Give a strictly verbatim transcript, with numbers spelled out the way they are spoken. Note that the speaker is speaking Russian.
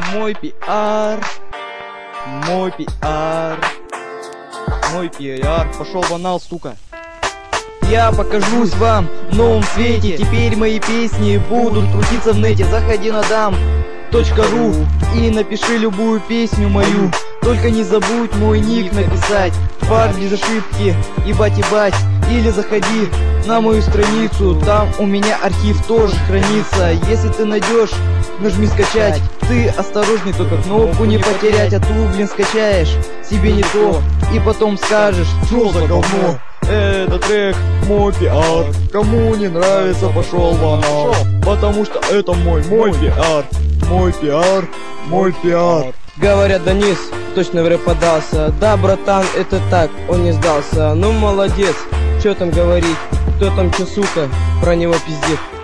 Мой пиар, мой пиар, мой пиар. Пошел в анал, сука. Я покажусь вам в новом свете. Теперь мои песни будут крутиться в нете. Заходи на дам точка ру и напиши любую песню мою. Только не забудь мой ник написать. Бар без ошибки, ебать-ебать. Или заходи на мою страницу, там у меня архив тоже хранится. Если ты найдешь, нажми скачать. Ты осторожней, только кнопку не потерять. А ту, блин, скачаешь себе не то и потом скажешь: что за говно? Это трек мой пиар. Кому не нравится, пошел в анал. Потому что это мой, мой пиар. Мой пиар, мой пиар. Говорят, Денис точно в рэп подался. Да, братан, это так, он не сдался. Ну молодец, что там говорить, кто там че, сука, про него пиздит.